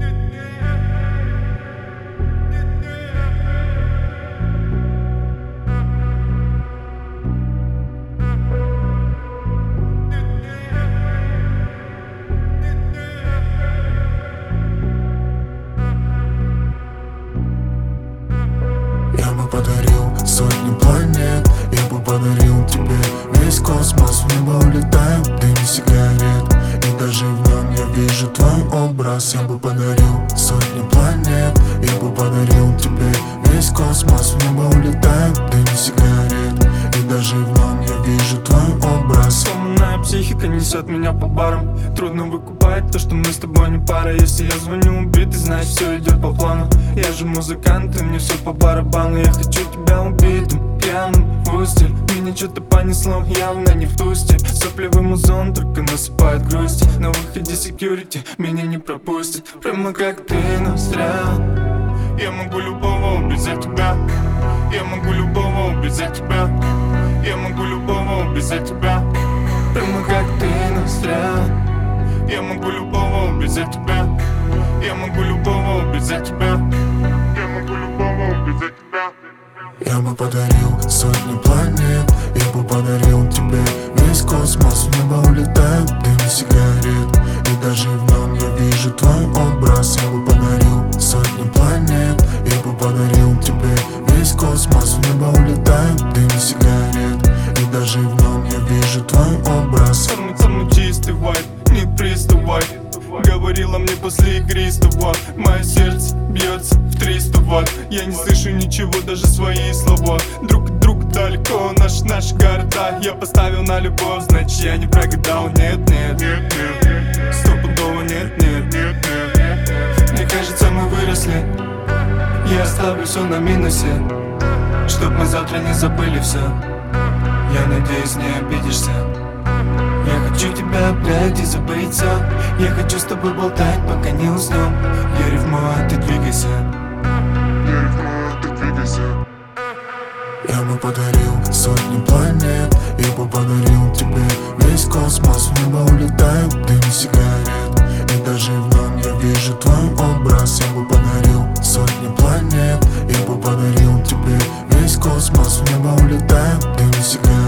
Я бы подарил сотни планет, я бы подарил тебе весь космос. В небо улетает дым сигарет, и даже в нем я вижу твой образ. Я бы подарил сотни планет, я бы подарил тебе весь космос. В небо улетает дым сигарет, и даже в нем я вижу твой образ. Сломанная психика несет меня по барам. Трудно выкупать то, что мы с тобой не пара. Если я звоню убитый, значит все идет по плану. Я же музыкант, и мне все по барабану. Я хочу тебя убитым, пьяным, в устель. Меня что-то понесло, явно не в ту стиль. Сопливый музон только насыпает грусти. На выходе security меня не пропустит. Прямо как ты, но зря. Я могу любого убить за тебя. Я могу любого убить за тебя. Я могу любого убить за тебя. Прямо как ты, но зря. Я могу любого убить за тебя. Я могу любого убить за тебя. Я могу любого убить за тебя. Я бы подарил сотни планет, я бы подарил тебе весь космос. В небо улетает дым сигарет, и даже в нем я вижу твой образ. Я бы подарил сотни планет, я бы подарил тебе весь космос. В небо улетает дым сигарет, и даже в нем я вижу твой образ. Самый чистый вайб, не приставай. Говорила мне после игристого. Мое сердце бьется в 300 ватт. Я не слышу ничего, даже свои слова. Друг далеко, наши города. Я поставил на любовь, значит я не прогадал. Нет, стопудово нет. Мне кажется, мы выросли. Я оставлю все на минусе, чтоб мы завтра не забыли все. Я надеюсь, не обидишься. Я хочу тебя обнять и забыть все. Я хочу с тобой болтать, пока не уснем. Я рифмую, а ты двигайся. Я бы подарил сотни планет, я бы подарил тебе весь космос. В небо улетает дым сигарет, и даже в нем я вижу твой образ. Я бы подарил сотни планет, я бы подарил тебе весь космос. В небо улетает дым сигарет.